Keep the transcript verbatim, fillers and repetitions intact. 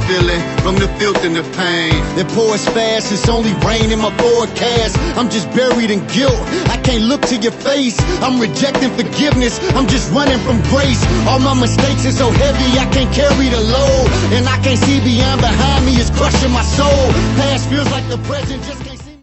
feeling from the filth and the pain. It pours fast, it's only rain in my forecast. I'm just buried in guilt, I can't look to your face. I'm rejecting forgiveness, I'm just running from grace. All my mistakes are so heavy, I can't carry the load. And I can't see beyond behind me, it's crushing my soul. Past feels like the present, just